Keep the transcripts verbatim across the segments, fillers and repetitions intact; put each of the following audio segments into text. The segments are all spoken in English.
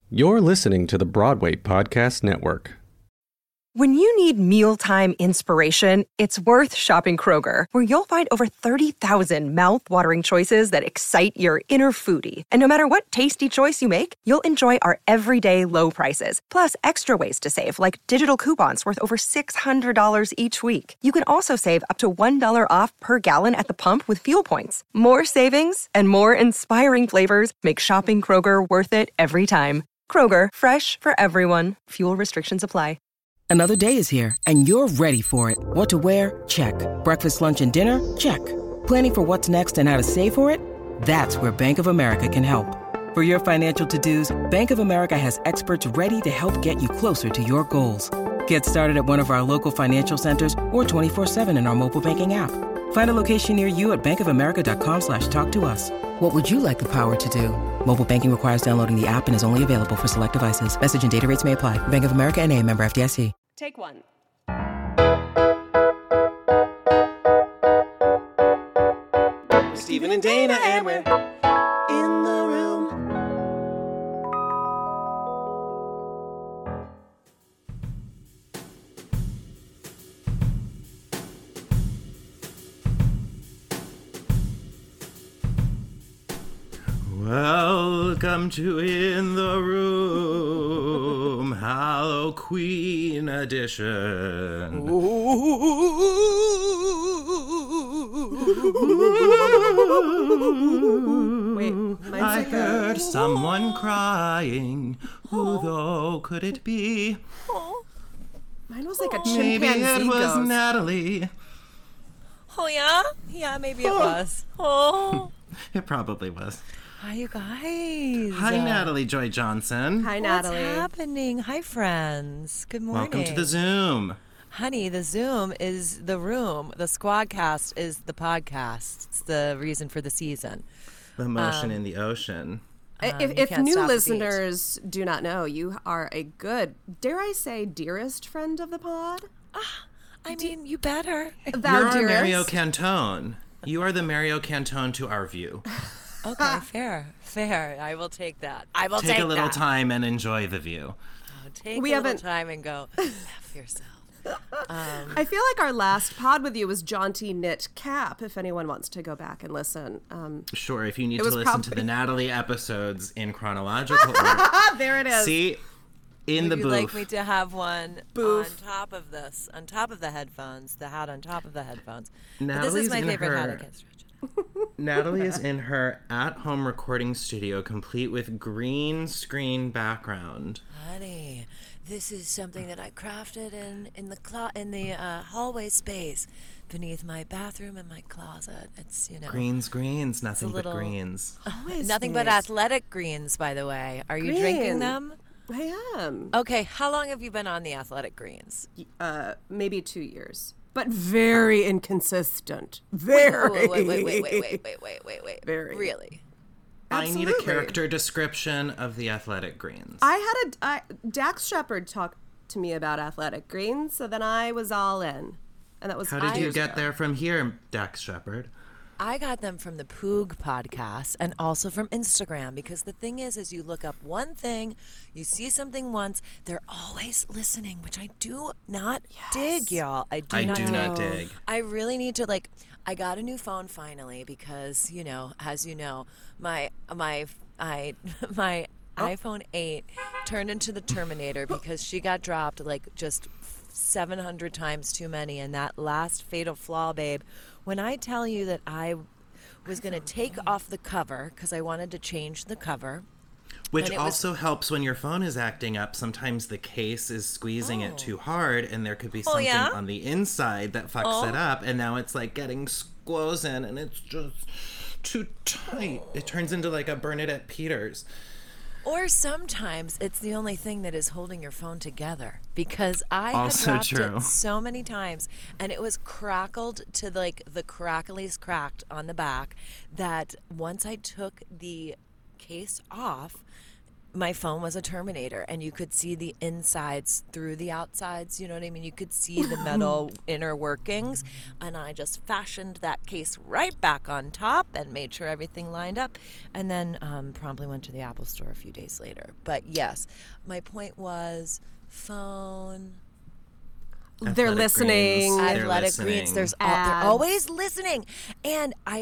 You're listening to the Broadway Podcast Network. When you need mealtime inspiration, it's worth shopping Kroger, where you'll find over thirty thousand mouth-watering choices that excite your inner foodie. And no matter what tasty choice you make, you'll enjoy our everyday low prices, plus extra ways to save, like digital coupons worth over six hundred dollars each week. You can also save up to one dollar off per gallon at the pump with fuel points. More savings and more inspiring flavors make shopping Kroger worth it every time. Kroger, fresh for everyone. Fuel restrictions apply. Another day is here, and you're ready for it. What to wear? Check. Breakfast, lunch, and dinner? Check. Planning for what's next and how to save for it? That's where Bank of America can help. For your financial to-dos, Bank of America has experts ready to help get you closer to your goals. Get started at one of our local financial centers or twenty-four seven in our mobile banking app. Find a location near you at bankofamerica.com slash talk to us. What would you like the power to do? Mobile banking requires downloading the app and is only available for select devices. Message and data rates may apply. Bank of America N A, member F D I C. Take one. Stephen and Dana, and we're in the room. Welcome to In the Room, Halloween edition. Wait, mine's I like heard a... someone crying. Who though could it be? Mine was like a Maybe chimpanzee it was ghost. Natalie. Oh, yeah? Yeah, maybe it was. Oh. It probably was. Hi, you guys. Hi, Natalie Joy Johnson. Hi, What's Natalie. happening? Hi, friends. Good morning. Welcome to the Zoom. Honey, the Zoom is the room. The Squadcast is the podcast. It's the reason for the season. The motion in the ocean. If, Um, you if can't new stop the listeners do not know, you are a good, dare I say, dearest friend of the pod? I mean, you better. Thou You're our dearest. Mario Cantone. You are the Mario Cantone to our view. Okay, fair. Fair. I will take that. I will Take take a little that. time and enjoy the view. Oh, take We a little haven't- time and go, F yourself. Um, I feel like our last pod with you was Jaunty Knit Cap, if anyone wants to go back and listen. Um, Sure, if you need It to was listen to probably- the Natalie episodes in chronological order. ah, there it is. See, in Would the you like booth. me to have one Booth. on top of this, on top of the headphones, the hat on top of the headphones? But this Natalie's is my in favorite hat. I her- can't stretch it. Natalie is in her at-home recording studio, complete with green screen background. Honey, this is something that I crafted in in the clo- in the uh, hallway space beneath my bathroom and my closet. It's you know Greens, greens, nothing little- but greens. Always nothing but nice. athletic greens. By the way, are you drinking Green. them? I am. Okay, how long have you been on the athletic greens? Uh, maybe two years. But very inconsistent. Very. Wait, wait, wait, wait, wait, wait, wait, wait, wait, wait. Very. Really? I need a Absolutely. character description of the athletic greens. I had a I, Dax Shepard talk to me about athletic greens, so then I was all in, and that was How did five you years get ago. there from here, Dax Shepard? I got them from the Poog podcast and also from Instagram because the thing is, is you look up one thing, you see something once, they're always listening, which I do not dig, y'all. I do I not do dig. not dig. I really need to like. I got a new phone finally because you know, as you know, my my I my iPhone eight turned into the Terminator because she got dropped like just seven hundred times too many, and that last fatal flaw, babe. When I tell you that I was going to take off the cover because I wanted to change the cover. Which And it was- also helps when your phone is acting up. Sometimes the case is squeezing it too hard, and there could be something Oh, yeah? on the inside that fucks Oh. it up, and now it's like getting squozen, and it's just too tight. It turns into like a Bernadette Peters. Or sometimes it's the only thing that is holding your phone together because I Also had dropped true. it so many times and it was crackled to like the crackliest cracked on the back that once I took the case off, my phone was a Terminator, and you could see the insides through the outsides. You know what I mean? You could see the metal inner workings, and I just fashioned that case right back on top and made sure everything lined up, and then um, promptly went to the Apple Store a few days later. But yes, my point was phone. They're Athletic listening. Greens. They're Athletic listening. Greens. There's all, Ads. they're always listening, and I,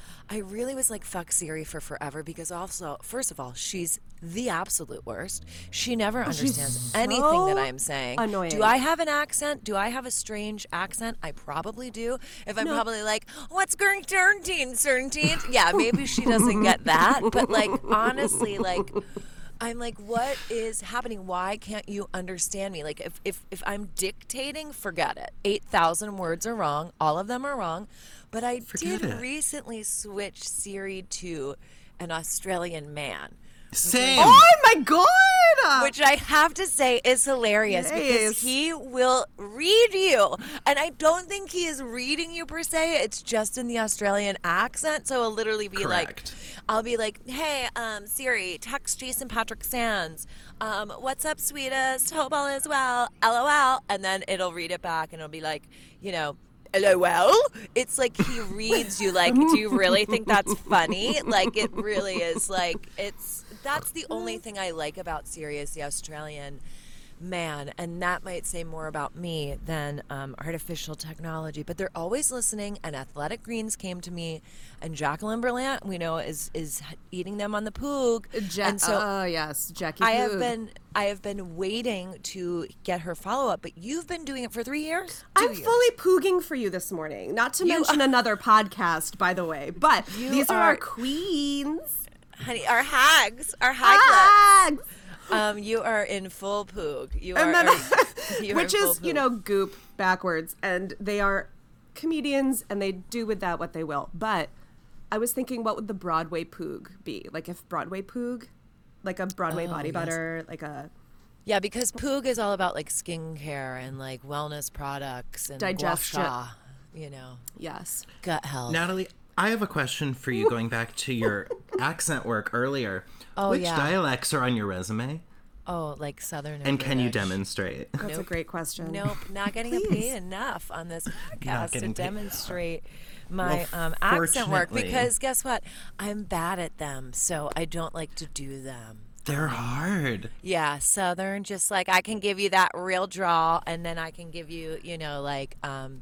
I really was like, fuck Siri for forever, because also, first of all, she's the absolute worst. She never understands anything that so I'm saying. annoying. Do I have an accent? Do I have a strange accent? I probably do. If I'm probably like, what's Gurntine, Cerntine? Yeah, maybe she doesn't get that. But like, honestly, like, I'm like, what is happening? Why can't you understand me? Like, if, if, if I'm dictating, forget it. eight thousand words are wrong. All of them are wrong. But I Forget did it. recently switch Siri to an Australian man. Same. Oh my god! Which I have to say is hilarious Yes. because he will read you. And I don't think he is reading you per se. It's just in the Australian accent. So it'll literally be Correct. like, I'll be like, hey, um, Siri, text Jason Patrick Sands. Um, what's up, sweetest? Hope all is well. LOL. And then it'll read it back and it'll be like, you know, LOL. It's like he reads you like, do you really think that's funny? Like, it really is like, it's, that's the only thing I like about Siri is the Australian man, and that might say more about me than um, artificial technology. But they're always listening, and Athletic Greens came to me, and Jacqueline Berlant, we know, is is eating them on the Poog. Ja- and so oh yes, Jackie. I have Poog. been I have been waiting to get her follow up, but you've been doing it for three years. Two I'm years. fully pooging for you this morning. Not to You- mention another podcast, by the way. But You these are, are- our queens. honey, our hags, our haglets. Hags! Um, you are in full Poog. You And are, then, are- you are which in full is, you Poog. know, goop backwards. And they are comedians, and they do with that what they will. But I was thinking, what would the Broadway Poog be? Like if Broadway Poog, like a Broadway Oh, body yes. butter, like a Yeah, because Poog is all about like skincare and like wellness products and Digestion. gua sha, you know, yes. gut health. Natalie, I have a question for you going back to your accent work earlier. Oh, Which yeah. dialects are on your resume? Oh, like Southern. And can you British. demonstrate? That's a Nope. great question. Nope, not getting paid enough on this podcast to getting paid. demonstrate my Well, um, accent work fortunately- because guess what? I'm bad at them, so I don't like to do them. They're hard. Yeah, Southern, just like I can give you that real draw, and then I can give you, you know, like, um,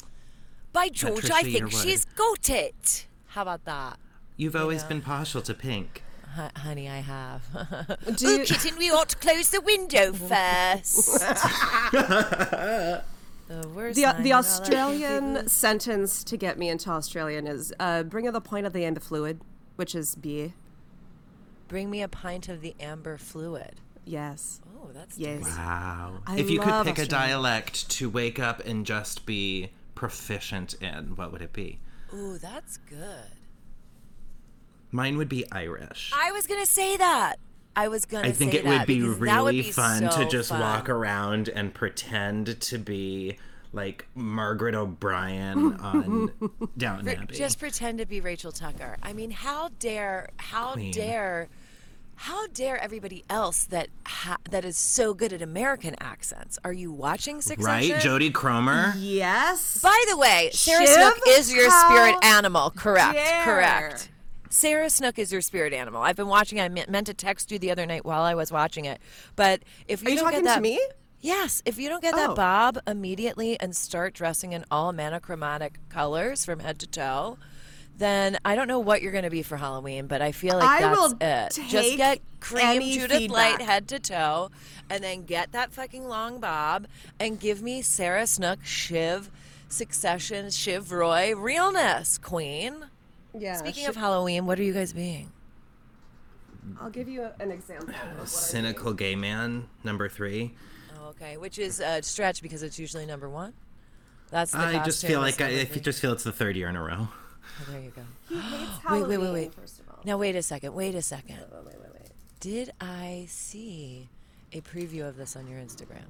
by George, I Patricia think Yearwood. she's got it. How about that? You've always been partial to pink. H- honey, I have. Do oh, you- kitten, we ought to close the window first. the worst The, line the in all Australian sentence to get me into Australian is uh, bring her the point of the amber fluid, which is beer. Bring me a pint of the amber fluid. Yes. Oh, that's Yes. tasty. Wow. I if you could love pick a Australia. dialect to wake up and just be proficient in, what would it be? Ooh, that's good. Mine would be Irish. I was gonna say that. I was gonna. I think say it would that be because really that would be fun so to just fun. walk around and pretend to be like Margaret O'Brien on Downton Re- Abbey. Just pretend to be Rachel Tucker. I mean, how dare, how Queen. dare, how dare everybody else that ha- that is so good at American accents? Are you watching Succession? Right? Jodie Cromer? Yes. By the way, Sarah Shiv? Snook is your How spirit animal. Correct. dare. Correct. Sarah Snook is your spirit animal. I've been watching. I me- meant to text you the other night while I was watching it, but if you Are you don't talking get that, to me? Yes, if you don't get that Oh. bob immediately and start dressing in all monochromatic colors from head to toe, then I don't know what you're going to be for Halloween, but I feel like I that's will it. Just take get cream any Judith feedback. Light head to toe, and then get that fucking long bob and give me Sarah Snook, Shiv, Succession, Shiv Roy realness, queen. Yeah. Speaking sh- of Halloween, what are you guys being? I'll give you a- an example. Of what I Cynical gay man, number three. Oh, okay, which is a stretch because it's usually number one. That's the I just costume feel is like I, number I three. just feel it's the third year in a row. Oh, there you go. He hates Wait, Halloween, wait, wait, wait. First of all. Now wait a second. Wait a second. Oh, wait, wait, wait. Did I see a preview of this on your Instagram?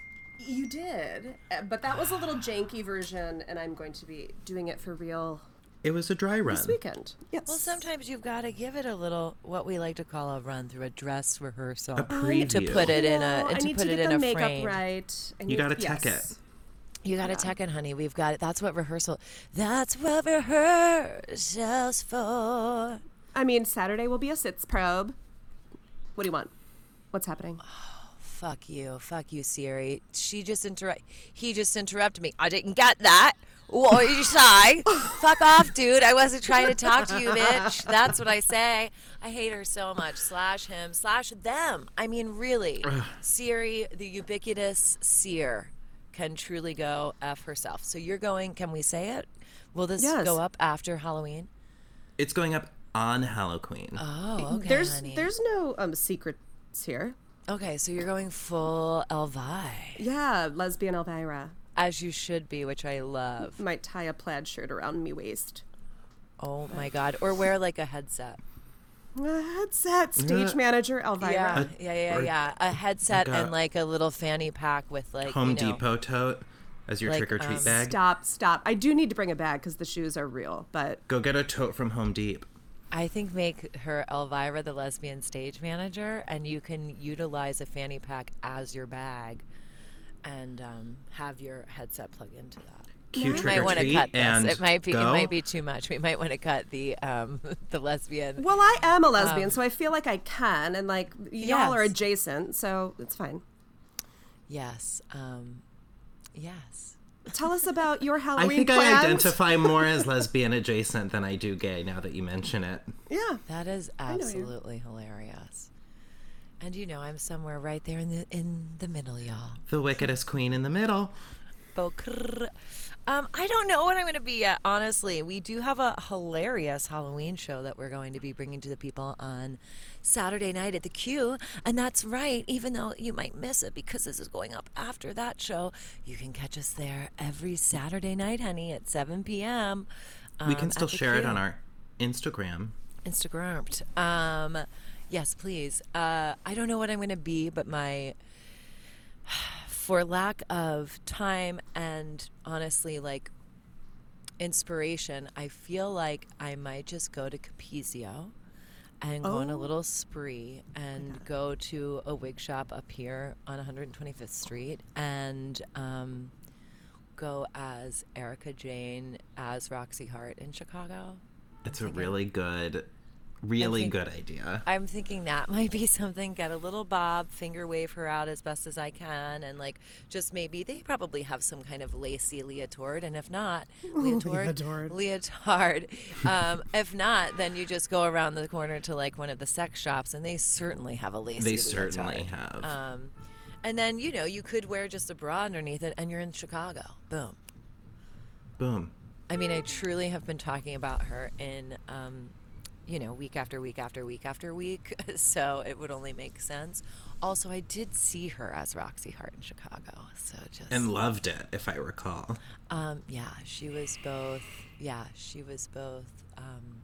You did, uh, but that was a little janky version, and I'm going to be doing it for real It was a dry run. this weekend. Yes. Well, sometimes you've got to give it a little, what we like to call a run through a dress rehearsal. A preview. To put it in a, No, I to need put to it get in the a makeup frame. right. I You need- got to tech yes. it. You got to tech it, honey. We've got it. That's what rehearsal. That's what rehearsal's for. I mean, Saturday will be a sits probe. What do you want? What's happening? Fuck you. Fuck you, Siri. She just interrupt. He just interrupted me. I didn't get that. What did you say? Fuck off, dude. I wasn't trying to talk to you, bitch. That's what I say. I hate her so much. Slash him. Slash them. I mean, really. Siri, the ubiquitous seer, can truly go F herself. So you're going, can we say it? Will this Yes. go up after Halloween? It's going up on Halloween. Oh, okay, there's honey. there's no um secrets here. Okay, so you're going full Elvi. Yeah, lesbian Elvira As you should be, which I love. might tie a plaid shirt around me waist. Oh my God. Or wear like a headset. A headset, stage manager Elvira. Yeah, yeah, yeah, or yeah. A headset like a and like a little fanny pack with like Home you know, Depot tote as your like, trick or treat um, bag. Stop, stop. I do need to bring a bag because the shoes are real, but Go get a tote from Home Depot. I think make her Elvira the lesbian stage manager, and you can utilize a fanny pack as your bag, and um, have your headset plug into that. Cute We trick might or want to treat cut this. and It might be. go. It might be too much. We might want to cut the um, the lesbian. well, I am a lesbian, so I feel like I can, and like y'all are Yes. adjacent, so it's fine. Yes. Um, yes. Tell us about your I Halloween think plans. I identify more as lesbian adjacent than I do gay now that you mention it. Yeah. That is know you. absolutely hilarious. And you know, I'm somewhere right there in the in the middle, y'all. The wickedest queen in the middle. Bokrr. Um, I don't know what I'm going to be yet, honestly. We do have a hilarious Halloween show that we're going to be bringing to the people on Saturday night at the Q. And that's right, even though you might miss it because this is going up after that show, you can catch us there every Saturday night, honey, at seven p.m. we can um, still at the share it Q. on our Instagram. Instagrammed. Um, yes, please. Uh, I don't know what I'm going to be, but my, for lack of time and honestly, like inspiration, I feel like I might just go to Capizio and go on a little spree and go to a wig shop up here on one hundred twenty-fifth Street and um, go as Erica Jane as Roxy Hart in Chicago. It's a really good, really think- good idea. I'm thinking that might be something. Get a little bob, finger wave her out as best as I can, and like just maybe they probably have some kind of lacy leotard, and if not, leotard, Leotard. leotard. Um, if not, then you just go around the corner to like one of the sex shops, and they certainly have a lacy. They leotard. certainly have. Um, and then you know you could wear just a bra underneath it, and you're in Chicago. Boom. Boom. I mean, I truly have been talking about her in, um, you know, week after week after week after week, so it would only make sense. Also, I did see her as Roxy Hart in Chicago, so just And loved it, if I recall. um, yeah, she was both. Yeah, she was both um,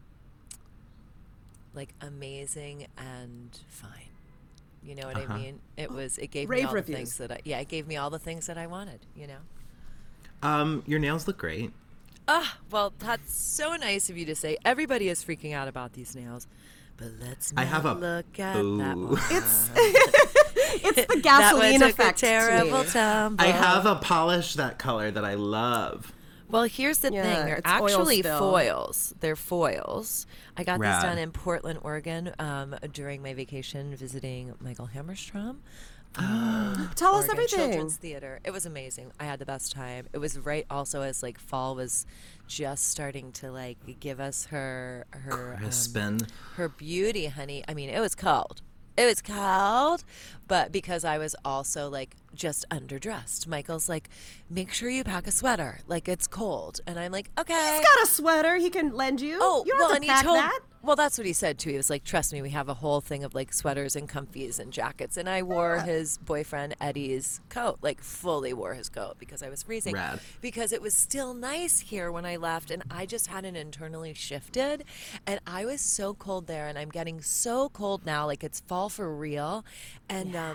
like amazing and fine. You know what Uh-huh. I mean? It was. It gave me Rave all reviews. the things that I. Yeah, it gave me all the things that I wanted. You know. Um, your nails look great. Ah, well, that's so nice of you to say. Everybody is freaking out about these nails, but let's not I have a look at boo. that one. It's it's the gasoline that one took effect. a terrible to me. tumble. I have a polish that color that I love. Well, here's the Yeah, thing. They're it's oil actually spill. foils. They're foils. I got Rad. these done in Portland, Oregon, um, during my vacation visiting Michael Hammerstrom. Tell us Oregon everything. Children's Theater. It was amazing. I had the best time. It was right also as like fall was just starting to like give us her her um, Crispin. her beauty, honey. I mean, it was cold. It was cold, but because I was also like just underdressed. Michael's like, make sure you pack a sweater. Like it's cold, and I'm like, okay. He's got a sweater he can lend you. Oh, you don't well, have and to he pack told. that. Well, that's what he said too. He was like, "Trust me, we have a whole thing of like sweaters and comfies and jackets." And I wore his boyfriend Eddie's coat, like fully wore his coat because I was freezing. Rad. Because it was still nice here when I left, and I just hadn't internally shifted, and I was so cold there, and I'm getting so cold now, like it's fall for real, and um.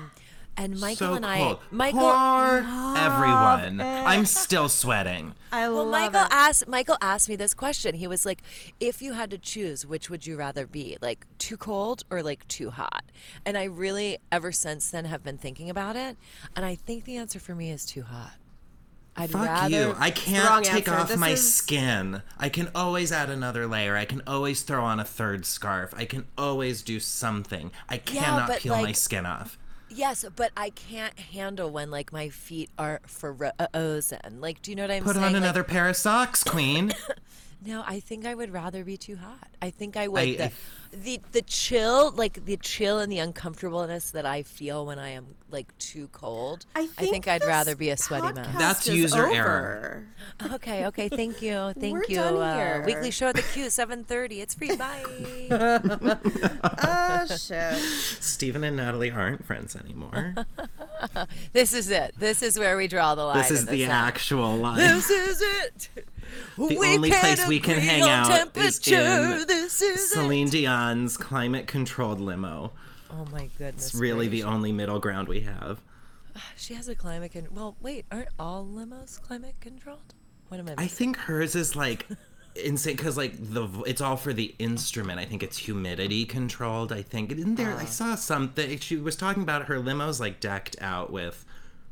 And Michael So and I, cold. Michael, Poor everyone. I'm still sweating. I well, love Michael it. asked Michael asked me this question. He was like, "If you had to choose, which would you rather be, like too cold or like too hot?" And I really, ever since then, have been thinking about it, and I think the answer for me is too hot. I'd Fuck rather. you. I wrong can't take answer. off This my is- skin. I can always add another layer. I can always throw on a third scarf. I can always do something. I cannot but, peel my like- skin off. Yes, but I can't handle when like my feet are frozen. Like, do you know what I'm Put saying? on Like, another pair of socks, queen. No, I think I would rather be too hot. I think I would. I- the, I- the the chill, like the chill and the uncomfortableness that I feel when I am like too cold. I think, I'd this rather be a sweaty mess. podcast That's is user over. error. Okay, okay, thank you, thank We're you. done Uh, here. weekly show at the Q, seven thirty. It's free. Bye. Oh shit. Stephen and Natalie aren't friends anymore. This is it. This is where we draw the line. This is in the song. actual line. This is it. The only place we can agree hang on out is temperature. in This is Celine it. Dion's climate-controlled limo. Oh my goodness. It's really the gracious. only middle ground we have. She has a climate con- Well, wait, aren't all limos climate controlled? What am I I missing? think hers is like insane because like the vo- it's all for the instrument. I think it's humidity controlled. I think in there I saw something. She was talking about her limos like decked out with.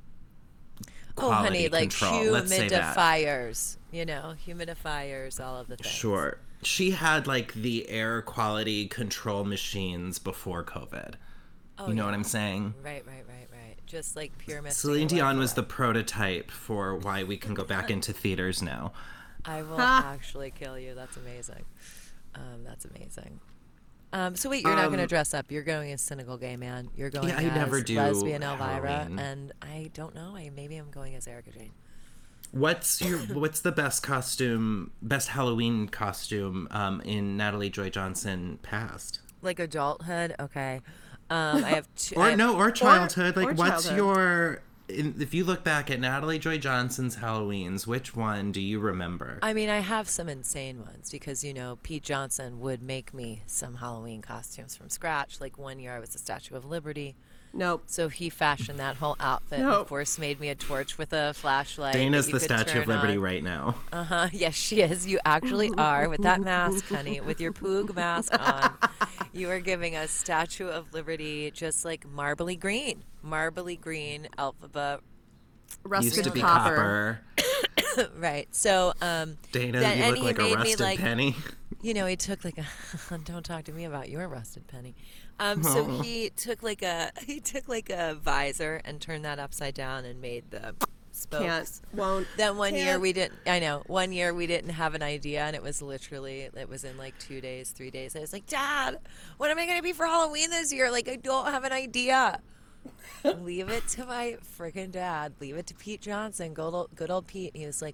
Oh, honey, quality like control. Let's say that. humidifiers, you know, humidifiers, all of the things. Sure. She had like the air quality control machines before COVID. you know what I'm saying? Right, right, right, right. Just like pure misting Celine away Dion from was it. the prototype for why we can go back into theaters now. I will actually kill you. That's amazing. Um, that's amazing. Um, so wait, you're not going to dress up. You're going as cynical gay man. You're going Yeah, I as never do lesbian Elvira, Halloween. and I don't know. I maybe I'm going as Erica Jane. What's your what's the best costume, best Halloween costume um, in Natalie Joy Johnson past? Like adulthood, okay. Um, I have two. I Or have- no, or childhood. or like, what's childhood. your? In, if you look back at Natalie Joy Johnson's Halloweens, which one do you remember? I mean, I have some insane ones because, you know, Pete Johnson would make me some Halloween costumes from scratch. Like one year I was the Statue of Liberty. Nope. So he fashioned that whole outfit and, Nope. of course, made me a torch with a flashlight. Dana's that you the could Statue of turn Liberty on. right now. Uh-huh. Yes, she is. You actually are with that mask, honey, with your Poog mask on. You are giving us Statue of Liberty just like marbly green. Marbly green alphabet. Rusted Used to be copper. copper. Right. So, um, Dana, then- you and look he like a made me, rusted like, penny. you know, he took like a don't talk to me about your rusted penny. Um, so he took like a he took like a visor and turned that upside down and made the spokes. Can't. Won't. Then one year can't. we didn't. I know. One year we didn't have an idea, and it was literally it was in like two days, three days. I was like, Dad, what am I gonna be for Halloween this year? Like, I don't have an idea. Leave it to my freaking dad. Leave it to Pete Johnson, good old, good old Pete. He was like,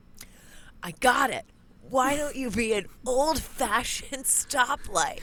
I got it. Why don't you be an old-fashioned stoplight?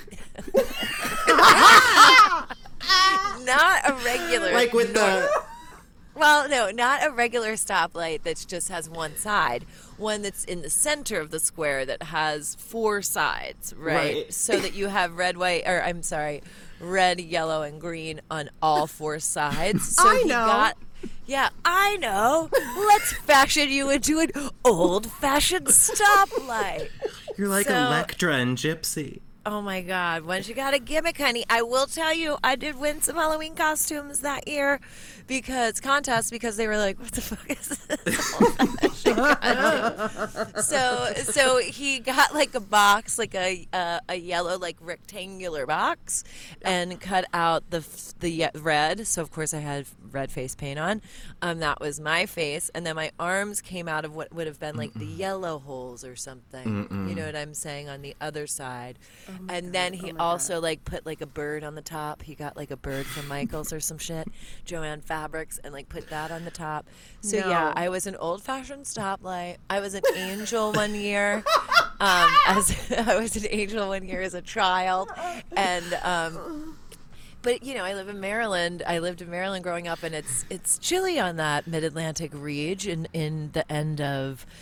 Not a regular. Like with the. Well, no, not a regular stoplight that just has one side. One that's in the center of the square that has four sides, right? Right. So that you have red, white, or I'm sorry, red, yellow, and green on all four sides. So I he know. got, yeah, I know. Let's fashion you into an old-fashioned stoplight. You're like So- Electra and Gypsy. Oh my God! Once you got a gimmick, honey, I will tell you, I did win some Halloween costumes that year because contests because they were like, "What the fuck is this?" so, so he got like a box, like a uh, a yellow, like rectangular box, and cut out the f- the ye- red. So of course I had red face paint on. Um, that was my face, and then my arms came out of what would have been like the yellow holes or something. You know what I'm saying on the other side. And then he also like put like a bird on the top. He got like a bird from Michael's or some shit, Joanne Fabrics, and like put that on the top. So No. yeah, I was an old-fashioned stoplight. I was an angel one year. Um, as I was an angel one year as a child, and um, but you know, I live in Maryland. I lived in Maryland growing up, and it's it's chilly on that Mid-Atlantic ridge in in the end of.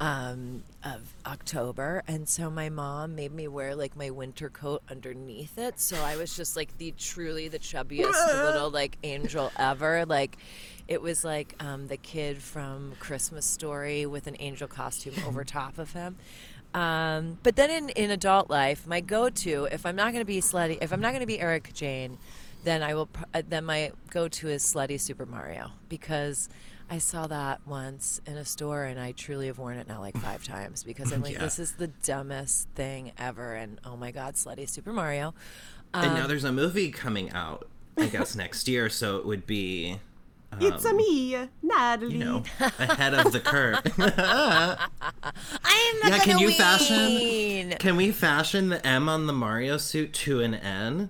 um, of October, and so my mom made me wear like my winter coat underneath it. So I was just like the truly the chubbiest little like angel ever. Like it was like um, the kid from Christmas Story with an angel costume over top of him. Um, but then in, in adult life, my go-to, if I'm not going to be slutty, if I'm not going to be Erica Jane, then I will. Uh, then my go-to is Slutty Super Mario, because I saw that once in a store and I truly have worn it now like five times because I'm like, Yeah. this is the dumbest thing ever. And oh my God, Slutty Super Mario. Um, And now there's a movie coming out, I guess, next year, so it would be, It's a me, Natalie. you know, ahead of the curve. I am not Yeah, can gonna you win. fashion? Can we fashion the M on the Mario suit to an N?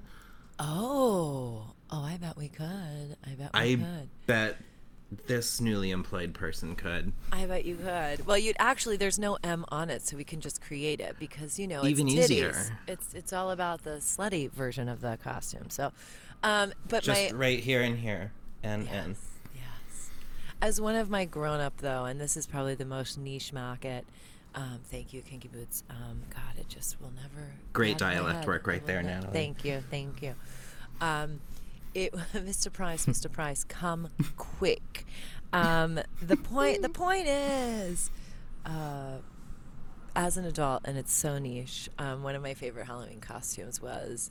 Oh, oh, I bet we could. I bet we I could. bet this newly employed person could. I bet you could. Well, you'd actually, there's no M on it, so we can just create it because, you know, it's Even titties. easier. It's it's all about the slutty version of the costume. So, um, but Just my right here and here. And N. yes, as one of my grown up though, and this is probably the most niche market. Um, thank you, Kinky Boots. Um, God, it just will never. Great get out of my dialect head. work right It will there, ne- Natalie. Thank you, thank you. Um, it, Mister Price, Mister Price, come quick. Um, the point, the point is, uh, as an adult, and it's so niche. Um, one of my favorite Halloween costumes was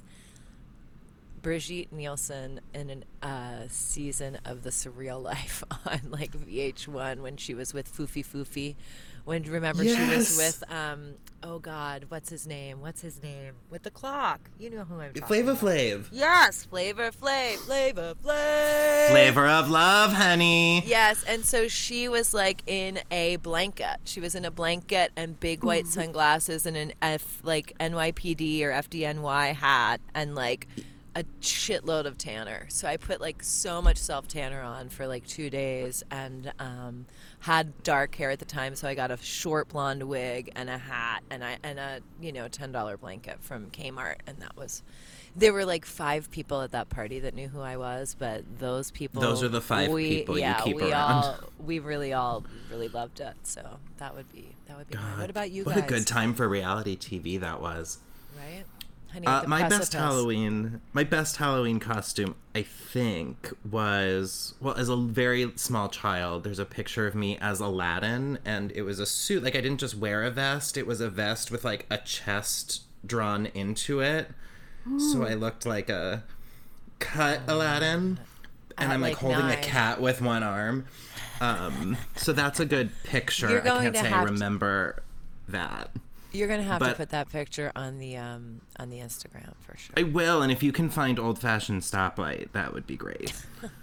Brigitte Nielsen in a uh, season of The Surreal Life on like V H one when she was with Foofy Foofy. When remember she was Yes. with um oh God, what's his name? What's his name? With the clock. You know who I'm talking Flavor about. Flav. Yes, Flavor Flav, Flavor Flav. Flavor of love, honey. Yes, and so she was like in a blanket. She was in a blanket and big white sunglasses and an F like N Y P D or F D N Y hat and like a shitload of tanner. So I put like so much self tanner on for like two days and um, had dark hair at the time, so I got a short blonde wig and a hat and I and a you know ten dollar blanket from Kmart, and that was. There were like five people at that party that knew who I was, but those people. Those are the five we, people you yeah, keep we around. All, we really all really loved it, so that would be that would be. mine. What about you What guys? a good time for reality T V that was. Right? Honey, Uh, the my best precipice. Halloween, my best Halloween costume, I think, was well, as a very small child. There's a picture of me as Aladdin, and it was a suit. Like I didn't just wear a vest; it was a vest with like a chest drawn into it. So I looked like a cut Aladdin, and At, I'm like, like, holding nine. a cat with one arm. Um, so that's a good picture. You're I going can't to say I have to- remember that. You're gonna have to But- put that picture on the um on the Instagram for sure. I will, and if you can find Old Fashioned Stoplight, that would be great.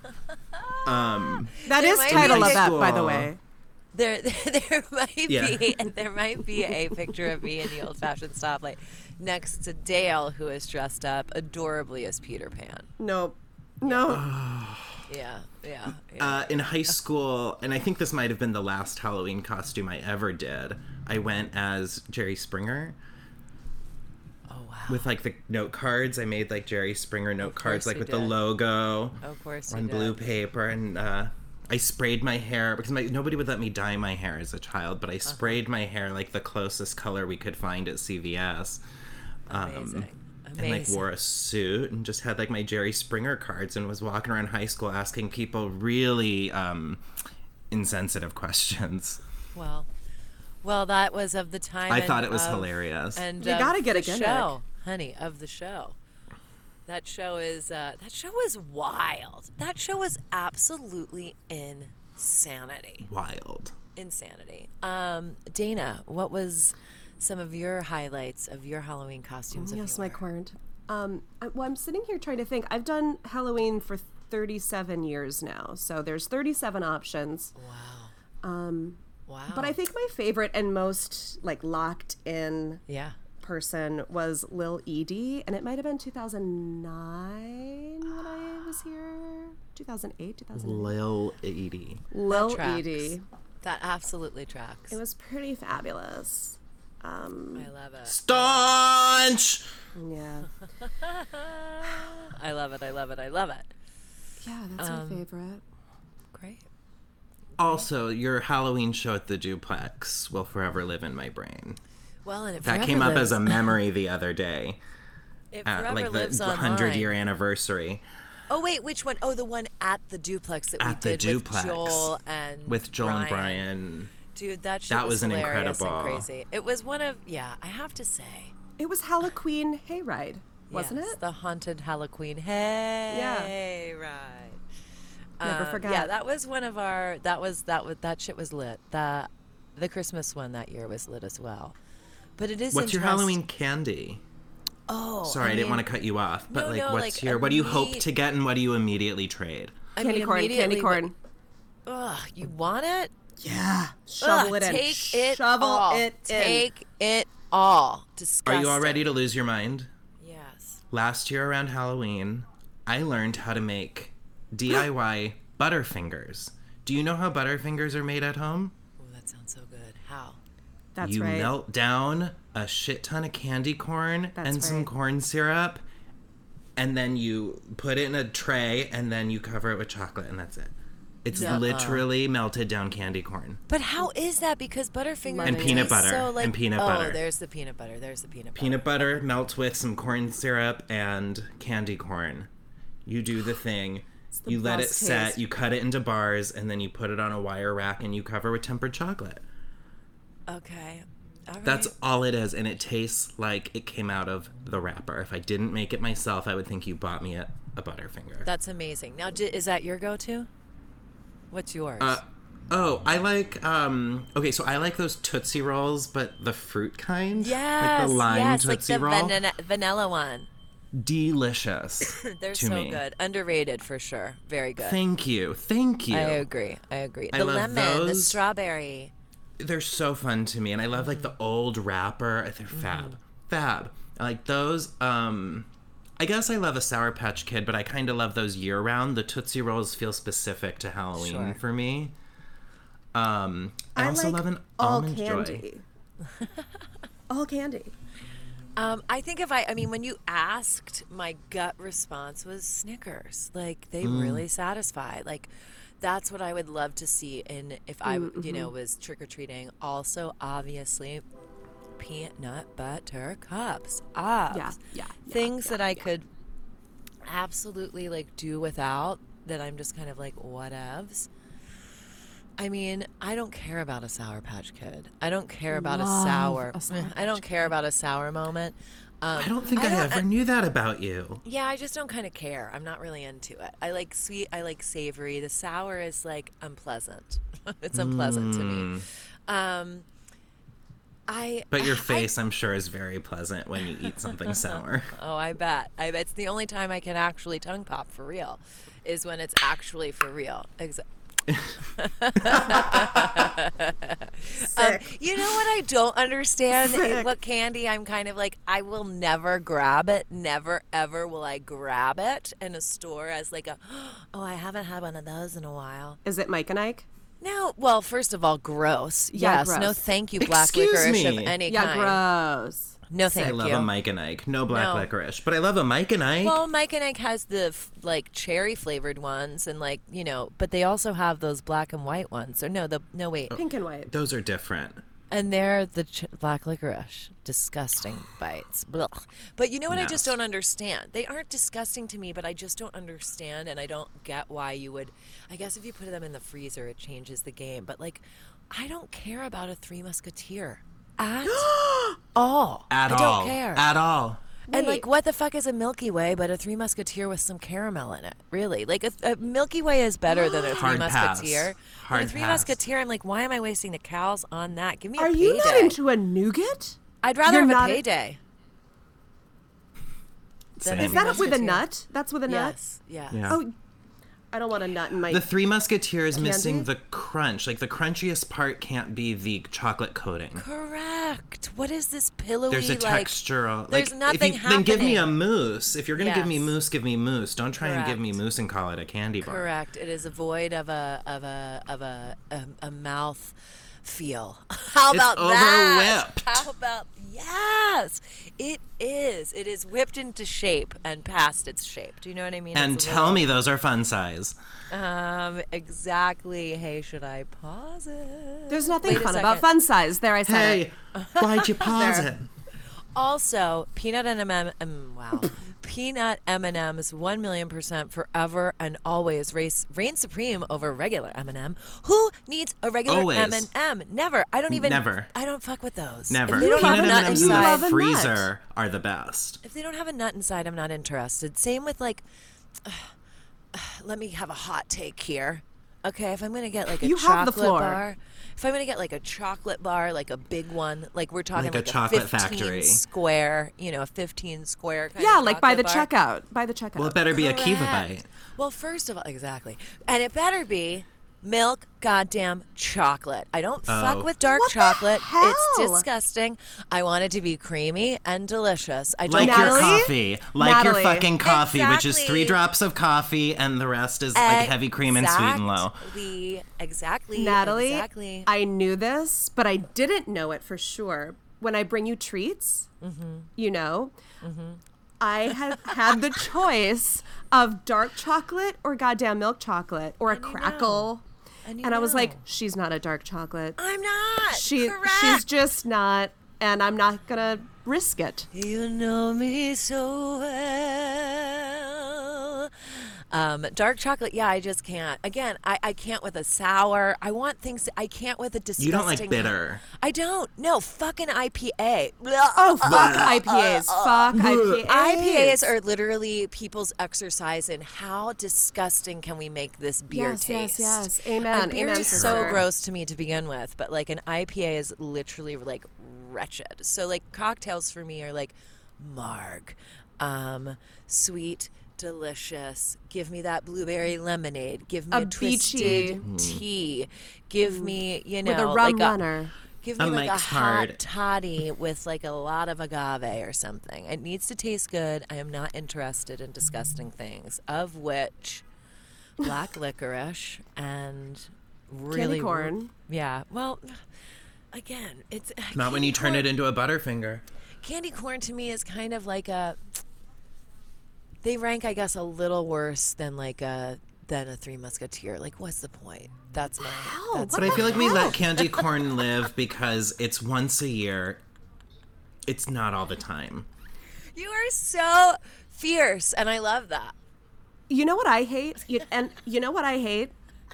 um, That There is might title be of a- that, by the School. way. There, there, there might Yeah. be, there might be a picture of me in the old-fashioned stoplight next to Dale, who is dressed up adorably as Peter Pan. No, no. Yeah, yeah. yeah. uh, in high school, and I think this might have been the last Halloween costume I ever did, I went as Jerry Springer. oh wow. With like the note cards, I made like Jerry Springer note cards, course like you with the did. logo Of course you on did. blue paper, and uh, I sprayed my hair because my, nobody would let me dye my hair as a child, but I Uh-huh. sprayed my hair like the closest color we could find at C V S. Um, Amazing. and like Amazing. wore a suit and just had like my Jerry Springer cards and was walking around high school asking people really um, insensitive questions. Well, well, that was of the time. I and thought it was of- hilarious. And You of gotta get a the gimmick. show, honey, of the show. That show is uh, that show is wild. That show is absolutely insanity. Wild. Insanity. Um, Dana, what was some of your highlights of your Halloween costumes? Yes, of my yore? current. Um, I, well, I'm sitting here trying to think. I've done Halloween for thirty-seven years now, so there's thirty-seven options. Wow. Um, wow. But I think my favorite and most like locked in yeah. person was Lil Edie, and it might have been two thousand nine when I was here. two thousand eight, two thousand eight. Lil Edie. Lil tracks. Edie. That absolutely tracks. It was pretty fabulous. Um, I love it. Staunch! yeah. I love it. I love it. I love it. Yeah, that's Um, my favorite. Great. Also, your Halloween show at the Duplex will forever live in my brain. Well, and it That forever came up lives. as a memory the other day. It At forever like lives the online. hundred-year anniversary. Oh wait, which one? Oh, the one at the Duplex that At we the did Duplex. with Joel and With Joel Brian. and Brian. Dude, that shit That was, was an hilarious incredible- and crazy. It was one of yeah, I have to say. It was Halloween Hayride, wasn't yes, it? The haunted Halloween. Hey, right. Never Um, forgot. Yeah, that was one of our. That was that was that shit was lit. The the Christmas one that year was lit as well. But it is. What's your interest- Halloween candy? Oh, Sorry, I, didn't want to cut you off, but No, like, no, what's like, your? What do you hope imme- to get, and what do you immediately trade? I Candy mean, corn, candy immediately corn. what- Ugh, you want it? Yeah. Shovel Ugh, it in. Take it Shovel all. it in. Take it all. Are Disgusting. you all ready to lose your mind? Yes. Last year around Halloween, I learned how to make D I Y Butterfingers. Do you know how Butterfingers are made at home? Oh, that sounds so good. How? That's you right. melt down a shit ton of candy corn That's and some right. corn syrup, and then you put it in a tray, and then you cover it with chocolate, and that's it. It's Nuh-uh. literally melted down candy corn. But how is that? Because Butterfinger And tastes peanut butter. So like, And peanut oh, butter. there's the peanut butter. There's the peanut butter. Peanut butter melts with some corn syrup and candy corn. You do the thing. the You let it best set. taste. You cut it into bars, and then you put it on a wire rack, and you cover with tempered chocolate. Okay. All right. That's all it is, and it tastes like it came out of the wrapper. If I didn't make it myself, I would think you bought me a, a Butterfinger. That's amazing. Now, di- is that your go-to? What's yours? Uh, oh, I like, um, okay, so I like those Tootsie Rolls, but the fruit kind. yes. Like the lime yes, like Tootsie the Roll. vanilla, vanilla one. Delicious. They're to so me. good. Underrated for sure. Very good. Thank you. Thank you. I agree. I agree. I The love lemon, the those. strawberry. They're so fun to me, and I love like the old wrapper. They're Mm-hmm. fab, fab. I like those. Um, I guess I love a Sour Patch Kid, but I kind of love those year round. The Tootsie Rolls feel specific to Halloween Sure. for me. Um, I, also like love an all almond joy. candy. all candy. Um, I think if I, I mean, when you asked, my gut response was Snickers. Like they Mm. really satisfy. Like that's what I would love to see. And if I, Mm-hmm. you know, was trick or treating, also obviously peanut butter cups. Obs. Yeah, yeah, yeah, Things yeah, that I yeah. could absolutely like do without. That I'm just kind of like whatevs. I mean, I don't care about a Sour Patch Kid. I don't care about Love a sour. a Sour I don't care about a sour moment. Um, I don't think I, don't- ever knew that about you. Yeah, I just don't kind of care. I'm not really into it. I like sweet. I like savory. The sour is like unpleasant. It's unpleasant to me. Um, I. But your I- face, I'm sure, is very pleasant when you eat something sour. Oh, I bet. I bet it's the only time I can actually tongue pop for real, is when it's actually for real. Exa- Um, you know what I don't understand? Sick. What candy I'm kind of like, I will never grab it. Never, ever will I grab it in a store as like a, oh, I haven't had one of those in a while. Is it Mike and Ike? No, well, first of all, gross. Yeah, yes, no gross. thank you, black Excuse licorice of me. any Yeah, kind. gross. No thank I you. love a Mike and Ike. No black No. licorice. But I love a Mike and Ike. Well, Mike and Ike has the f- like cherry flavored ones, and like you know, but they also have those black and white ones. Or no, the no wait, Pink and white. Those are different. and they're the ch- black licorice. Disgusting bites. Blech. But you know what? I just Nasty. don't understand. They aren't disgusting to me, but I just don't understand, and I don't get why you would. I guess if you put them in the freezer, it changes the game. But like, I don't care about a Three Musketeer at all. At I all. don't care. At all. And Wait. like, what the fuck is a Milky Way but a Three Musketeer with some caramel in it? Really? Like, a, a Milky Way is better than a Three Hard pass. Musketeer. But Hard a Three pass. Musketeer, I'm like, why am I wasting the cows on that? Give me a Are payday. you not into a nougat? I'd rather You're have not a a- payday. than a Same. Is that Three with a Musketeer. nut? That's with a nut? Yes. Yeah. Yeah. Oh, I don't want a nut in my... The Three Musketeers missing Candy? the crunch. Like, the crunchiest part can't be the chocolate coating. Correct. What is this pillowy, There's a like... texture. there's like, nothing if you, Then give me a happening. mousse. If you're going to give me Yes. mousse, give me mousse. Don't try and give me Correct. mousse and call it a candy bar. Correct. It is void of a of a of a a, a mouth feel? How It's about that? over-whipped. How about yes? It is. It is whipped into shape and past its shape. Do you know what I mean? And It's a tell little- me those are fun size. Um, exactly. Hey, should I pause it? There's nothing Wait a fun about second. fun size. There, I said Hey, it. why'd you pause it? Also, peanut M and M. Um, wow, peanut M and M's one million percent forever and always race reign supreme over regular M and M. Who needs a regular Always. M and M? Never. I don't even. Never. I don't fuck with those. Never. If they don't have Peanut a nut M and M's in love inside. a the nut. freezer are the best. If they don't have a nut inside, I'm not interested. Same with like. Let me have a hot take here. Okay, if I'm gonna get like a You have the chocolate floor. bar, if I'm gonna get like a chocolate bar, like a big one, like we're talking Like a like, chocolate fifteen factory. square, you know, a fifteen square kind Yeah, of like by the chocolate bar. checkout. By the checkout. Well, it better be a Kiva Correct. bite. Well, first of all, exactly, and it better be milk, goddamn chocolate. I don't fuck Oh. with dark What the chocolate. hell? It's disgusting. I want it to be creamy and delicious. I don't Like your Natalie? coffee. Like your Natalie. fucking coffee, which is three Exactly. drops of coffee and the rest is like heavy cream and sweet and low. Exactly. Exactly. Natalie, Exactly. I knew this, but I didn't know it for sure. When I bring you treats, Mm-hmm. you know, I had had the choice of dark chocolate or goddamn milk chocolate or a And you crackle. And, you And I was like, know. she's not a dark chocolate. I'm not. She Correct. she's just not, and I'm not gonna risk it. You know me so well. Um, dark chocolate, yeah, I just can't. Again, I, I can't with a sour. I want things. I can't with a disgusting. You don't like bitter. I don't. No, fucking I P A. Oh, fuck I P As. Fuck I P As. I P As are literally people's exercise in how disgusting can we make this beer Yes, taste. yes, yes. Amen, And beer amen is for so sure. gross to me to begin with, but like an I P A is literally like wretched. So like cocktails for me are like marg, um, sweet, delicious. Give me that blueberry lemonade. Give me A a, twisted beachy- tea. Give me, you know, With a rum like runner. Give me A like a Mike's hot Hard. toddy with like a lot of agave or something. It needs to taste good. I am not interested in disgusting things, of which black licorice and really corn. Yeah. Well, again, it's Not when you turn it into a Butterfinger. candy corn to me is kind of like a. They rank, I guess, a little worse than like a than a Three Musketeer. Like, what's the point? That's my. That's But I feel like we let candy corn live because it's once a year. It's not all the time. You are so fierce, and I love that. You know what I hate? You, and you know what I hate?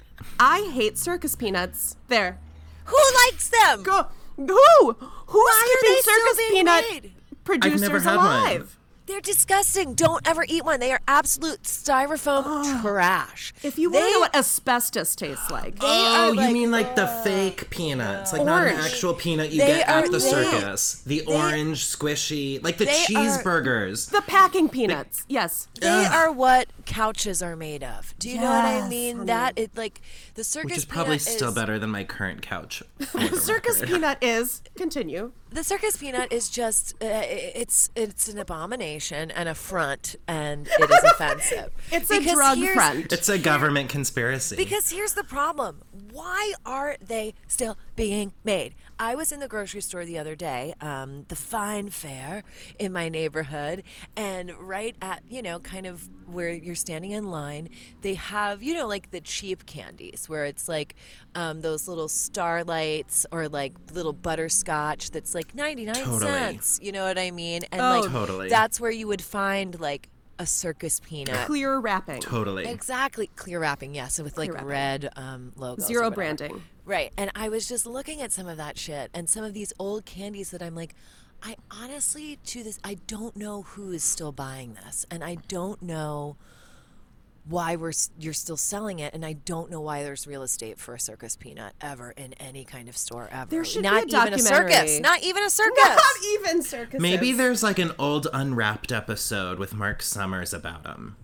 I hate circus peanuts. There. Who likes them? Go. Who? Who's Why are keeping they still circus being peanut made? producers I've never had alive? one. They're disgusting. Don't ever eat one. They are absolute styrofoam trash. If you they, want to know what asbestos tastes like, they Oh, are you like, mean like the fake peanuts, like not an Orange. actual peanut you They get are- at the they- circus. The orange, squishy, like the they are- cheeseburgers. the packing peanuts. Yes. they are what couches are made of. Do you know what I Yes, mean? honey. That it like the circus Which is probably peanut still is- better than my current couch. Circus peanut is continue. The circus peanut is just uh, it's it's an abomination and a front, and it is offensive. It's a Because drug here's- front. It's a government conspiracy. Because here's the problem. Why are they still being made? I was in the grocery store the other day, um, the Fine Fair in my neighborhood, and right at, you know, kind of where you're standing in line, they have, you know, like the cheap candies where it's like um, those little starlights or like little butterscotch that's like ninety-nine Totally. cents. You know what I mean? And Oh, like Totally. that's where you would find like a circus peanut. Clear wrapping. totally. Exactly, clear wrapping, yes, with like wrapping. red um, logos. or Zero whatever. branding. Right, and I was just looking at some of that shit and some of these old candies that I'm like, I honestly, to this, I don't know who is still buying this, and I don't know why we're s- you're still selling it, and I don't know why there's real estate for a circus peanut ever in any kind of store ever. There should be not a even a circus, documentary. not even a circus. Not even circuses. Maybe there's like an old unwrapped episode with Mark Summers about them.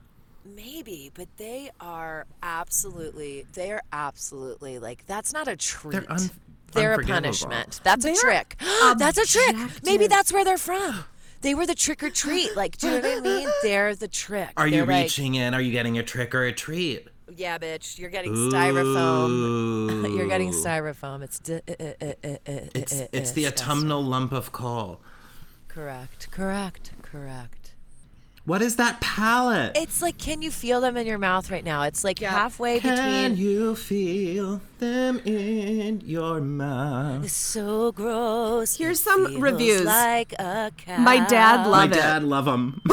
Maybe, but they are absolutely, they are absolutely like, that's not a treat. un- They're a unforgivable. punishment. That's a They're trick. That's a trick. Maybe objective. that's where they're from. They were the trick or treat. Like, do you know what I mean? They're the trick. Are you They're like- reaching in? Are you getting a trick or a treat? Yeah, bitch. You're getting Ooh. styrofoam. You're getting styrofoam. It's di- uh, uh, uh, uh, It's uh, it's the disgusting. autumnal lump of coal. Correct. Correct. Correct. What is that palette? It's like, can you feel them in your mouth right now? It's like Yeah. halfway Can between. you feel them in your mouth? It's so gross. Here's it some feels reviews. Like a cow. My dad My loved it. dad love them.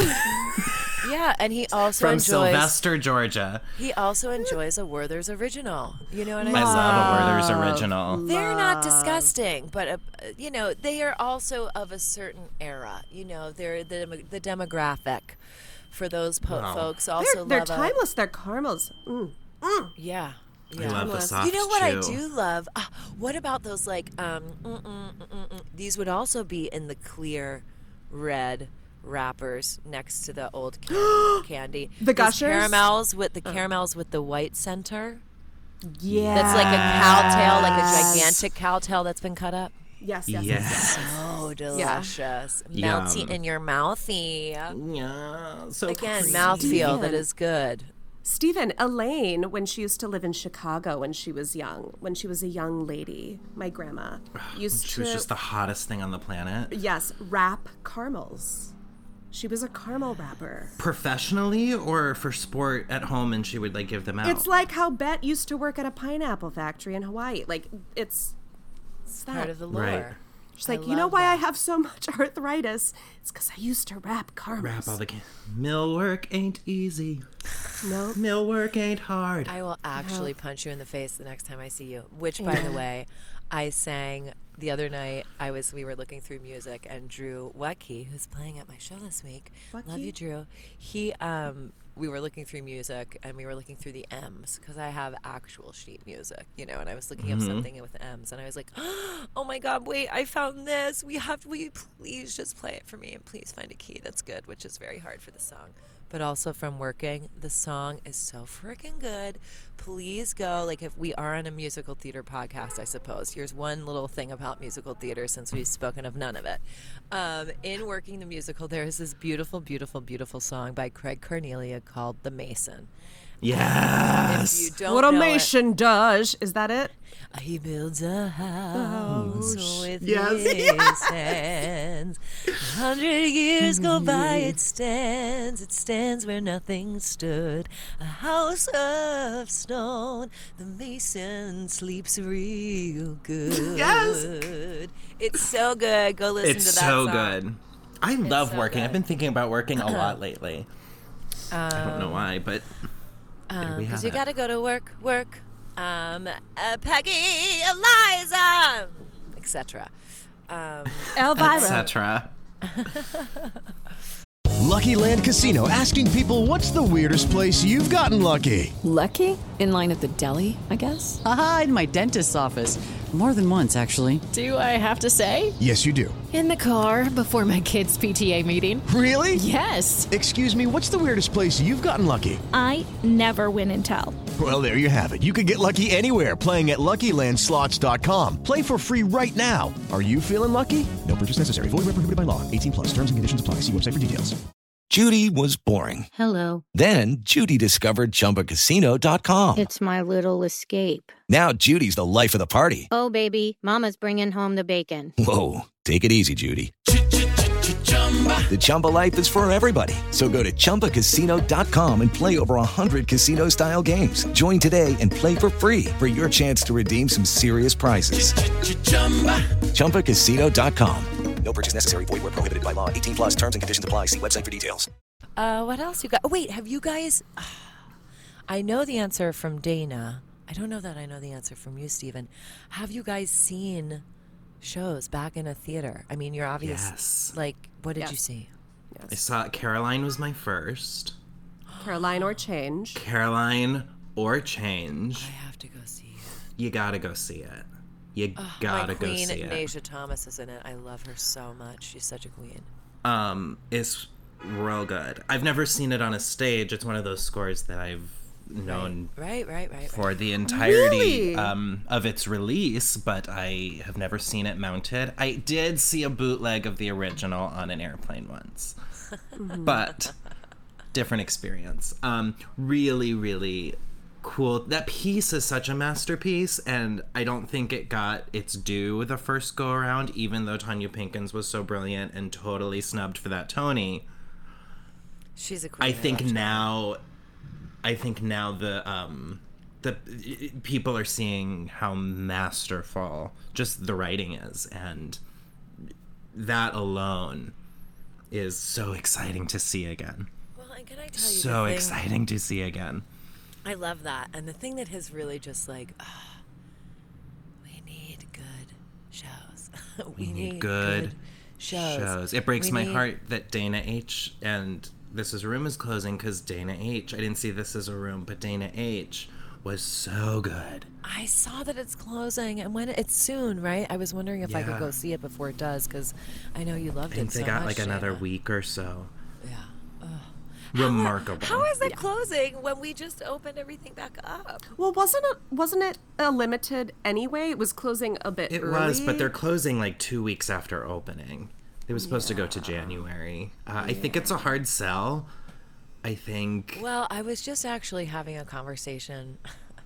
Yeah, and he also From enjoys. Sylvester, Georgia. He also enjoys a Werther's original. You know what I I mean? love a Werther's original. They're not disgusting, but uh, you know they are also of a certain era. You know, they're the the demographic for those po- Wow. folks. Also, They're, they're love a- timeless. They're caramels. Mm. yeah. I Yeah. love the soft You know what I chew. do love? Uh, what about those like um? Mm-mm, mm-mm, mm. These would also be in the clear, red wrappers next to the old can- candy. The Those Gushers? caramels with the caramels with the white center. Yeah. That's like a cow tail, like a gigantic cow tail that's been cut up. Yes, yes, yes. Yes. Oh, delicious. Yum. Melty in your mouthy. Yeah. So Again, creamy. mouthfeel that Steven. is good. Stephen, Elaine, when she used to live in Chicago when she was young, when she was a young lady, my grandma used She to, was just the hottest thing on the planet. yes, wrap caramels. She was a caramel wrapper. Professionally or for sport at home, and she would like give them out. It's like how Bet used to work at a pineapple factory in Hawaii. Like, it's, it's that. Part of the lore. Right. She's like, I you know love why I that. have so much arthritis? It's because I used to wrap caramels. Wrap all the can- mill work ain't easy. No. Mill work ain't hard. I will actually punch you in the face the next time I see you. Which, by the way, I sang the other night. I was we were looking through music, and Drew Wetke, who's playing at my show this week, love Wetke? you, Drew. He um, we were looking through music, and we were looking through the M's because I have actual sheet music, you know. And I was looking up something with M's, and I was like, oh my God, wait, I found this. We have. Will you please just play it for me, and please find a key that's good, which is very hard for the song. But also from working, the song is so freaking good. Please go. Like, if we are on a musical theater podcast, I suppose. Here's one little thing about musical theater, since we've spoken of none of it. Um, in Working the Musical, there is this beautiful, beautiful, beautiful song by Craig Cornelia called "The Mason." Yes. If you don't What a know it, mason does. Is that it? he builds a house with Yes. his hands. A hundred years go by, it stands. It stands where nothing stood. A house of stone. The mason sleeps real good. Yes. It's so good. Go listen It's to that so song. good. I love so working. good. I've been thinking about working a lot lately. I don't know why, but there we have Because you it. got to go to work, work. Um, uh, Peggy, Eliza, et cetera. Um, Elvira. et cetera. Lucky Land Casino asking people, what's the weirdest place you've gotten lucky? Lucky? In line at the deli, I guess? Aha, in my dentist's office. More than once, actually. Do I have to say? Yes, you do. In the car before my kids' P T A meeting. Really? Yes. Excuse me, what's the weirdest place you've gotten lucky? I never win and tell. Well, there you have it. You can get lucky anywhere, playing at Lucky Land Slots dot com. Play for free right now. Are you feeling lucky? No purchase necessary. Void where prohibited by law. eighteen plus. Terms and conditions apply. See website for details. Judy was boring. Hello. Then Judy discovered Chumba Casino dot com. It's my little escape. Now Judy's the life of the party. Oh, baby, mama's bringing home the bacon. Whoa, take it easy, Judy. The Chumba life is for everybody. So go to Chumba Casino dot com and play over one hundred casino-style games. Join today and play for free for your chance to redeem some serious prizes. Chumba Casino dot com. No purchase necessary. Void where prohibited by law. eighteen plus. Terms and conditions apply. See website for details. uh, what else you got? Oh, wait, have you guys? I know the answer from Dana. I don't know that I know the answer from you, Stephen. Have you guys seen shows back in a theater? I mean, you're obvious. Yes. Like, what did Yes. you see? I saw Caroline was my first. Caroline or Change. Caroline or Change. I have to go see it. You gotta go see it. You My gotta go queen, see it. Nasia Thomas, is in it. I love her so much. She's such a queen. Um, it's real good. I've never seen it on a stage. It's one of those scores that I've known Right, right, right. for right. the entirety Really? um, of its release, but I have never seen it mounted. I did see a bootleg of the original on an airplane once, but different experience. Um, really, really cool. That piece is such a masterpiece, and I don't think it got its due the first go around, even though Tanya Pinkins was so brilliant and totally snubbed for that Tony. She's a queen. I think now, I think now the um, the people are seeing how masterful just the writing is, and that alone is so exciting to see again. Well, and can I tell you, so the thing, exciting to see again. I love that, and the thing that has really just like, oh, we need good shows. we, We need, need good, good shows. shows. It breaks We my need- heart that Dana H. and This Is a Room is closing because Dana H. I didn't see This Is a Room, but Dana H. was so good. I saw that it's closing, and when it's soon, right? I was wondering if I could Yeah. go see it before it does, because I know you loved I think it they so got much, like another Dana. week or so. Yeah. Remarkable. How is it closing when we just opened everything back up? Well, wasn't it wasn't it a limited anyway? It was closing a bit It early. was, but they're closing like two weeks after opening. It was supposed to go to January. Uh, I think it's a hard sell. I think. Well, I was just actually having a conversation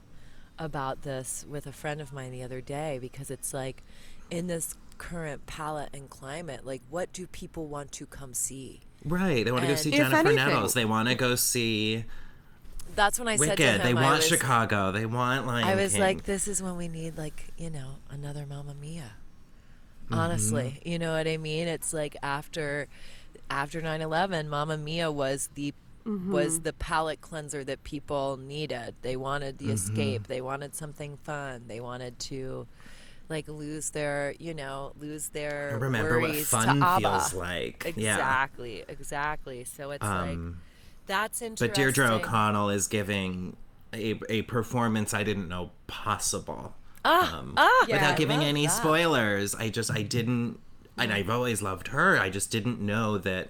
about this with a friend of mine the other day, because it's like, in this current palette and climate, like, what do people want to come see? Right. They want to go And- see If Jennifer anything- Nettles. They want to go see That's when I Wicked. said to him, They I want was, Chicago. They want Lion I was King. like, this is when we need, like, you know, another Mamma Mia. Mm-hmm. Honestly, you know what I mean? It's like after after nine eleven, Mamma Mia was the was the palate cleanser that people needed. They wanted the Mhm. escape. They wanted something fun. They wanted to like lose their, you know, lose their I remember what worries fun to ABBA. feels like. Yeah. Exactly, exactly. So it's like Um, that's interesting. But Deirdre O'Connell is giving a, a performance I didn't know possible. Ah, um, ah, without yeah, I giving love any that. spoilers. I just, I didn't, and I've always loved her. I just didn't know that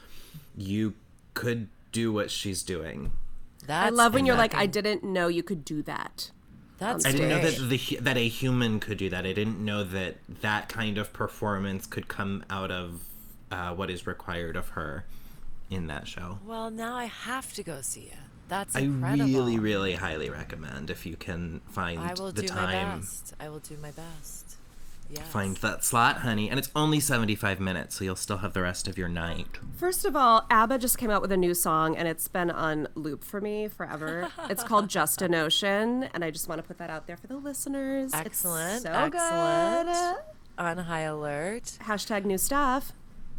you could do what she's doing. That's I love when you're like, I fucking- didn't know you could do that. That's I didn't know great. that the hu- that a human could do that. I didn't know that that kind of performance could come out of uh, what is required of her in that show. Well, now I have to go see it. That's I incredible. really, really highly recommend if you can find I will the do time. my best. I will do my best. Yes. Find that slot, honey. And it's only seventy-five minutes, so you'll still have the rest of your night. First of all, ABBA just came out with a new song, and it's been on loop for me forever. It's called Just a Notion, and I just want to put that out there for the listeners. Excellent. It's so excellent. good. On high alert. Hashtag new stuff.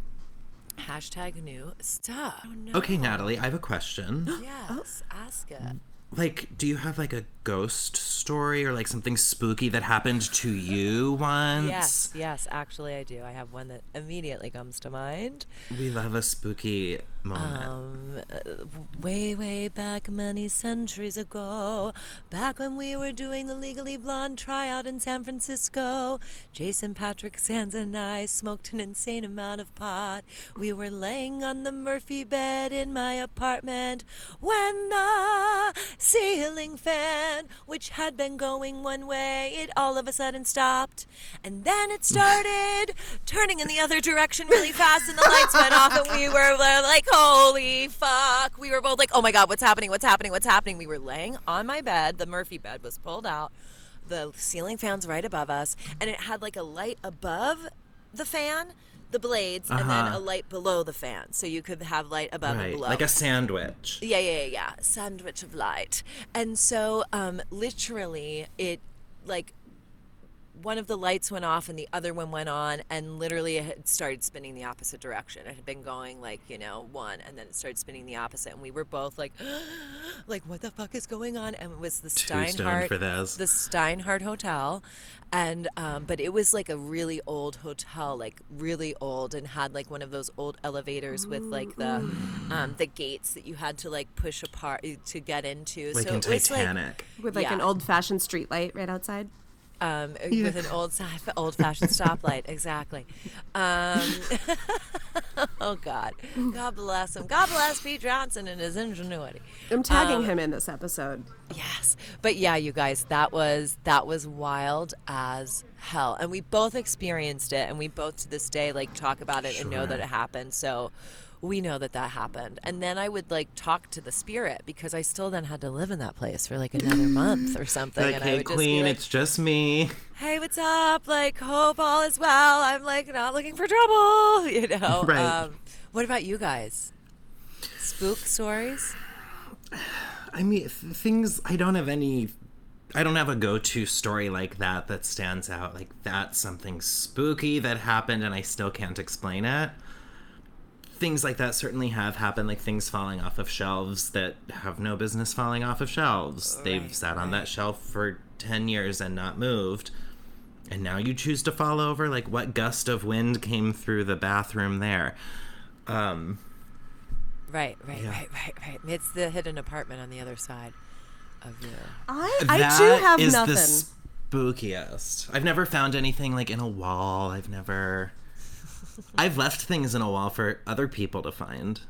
Hashtag new stuff. Oh, no. Okay, Natalie, I have a question. Yes, ask it. Like, do you have like a ghost story or like something spooky that happened to you once? Yes, yes, actually I do. I have one that immediately comes to mind. We love a spooky moment. Um, uh, way, way back many centuries ago, back when we were doing the Legally Blonde tryout in San Francisco, Jason Patrick Sands and I smoked an insane amount of pot. We were laying on the Murphy bed in my apartment when the ceiling fan, which had been going one way, it all of a sudden stopped. And then it started turning in the other direction really fast, and the lights went off, and we were like, holy fuck. We were both like, oh my God, what's happening? What's happening? What's happening? We were laying on my bed. The Murphy bed was pulled out. The ceiling fan's right above us, and it had like a light above the fan, the blades, and then Uh-huh. a light below the fan. So you could have light above and Right, below. like a sandwich. Yeah, yeah, yeah, yeah. Sandwich of light. And so, um, literally, it, like, one of the lights went off and the other one went on, and literally it had started spinning the opposite direction. It had been going, like, you know, one, and then it started spinning the opposite, and we were both like, like, what the fuck is going on? And it was the Too stoned Steinhardt, for this. the Steinhardt Hotel, and, um, but it was like a really old hotel, like really old, and had like one of those old elevators with like the, um, the gates that you had to like push apart to get into. Like so in it was Titanic. With like Yeah. an old-fashioned street light right outside. Um, with an old old fashioned stoplight, exactly. Um, oh God, God bless him. God bless Pete Johnson and his ingenuity. I'm tagging Um, him in this episode. Yes, but yeah, you guys, that was that was wild as hell, and we both experienced it, and we both to this day like talk about it and know Sure. that it happened. So we know that that happened. And then I would like talk to the spirit because I still then had to live in that place for like another month or something. Like, and hey, I would just queen, be like, it's just me. hey, what's up? Like, hope all is well. I'm like not looking for trouble, you know? Right. Um, what about you guys? Spook stories? I mean, th- things, I don't have any, I don't have a go-to story like that that stands out. Like, that's something spooky that happened and I still can't explain it. Things like that certainly have happened, like things falling off of shelves that have no business falling off of shelves. Right, They've sat on right. that shelf for ten years and not moved. And now you choose to fall over? Like, what gust of wind came through the bathroom there? Um... Right, right, Yeah. right, right, right. It's the hidden apartment on the other side of you. I, I That too have is nothing. the spookiest. I've never found anything like in a wall. I've never. I've left things in a wall for other people to find.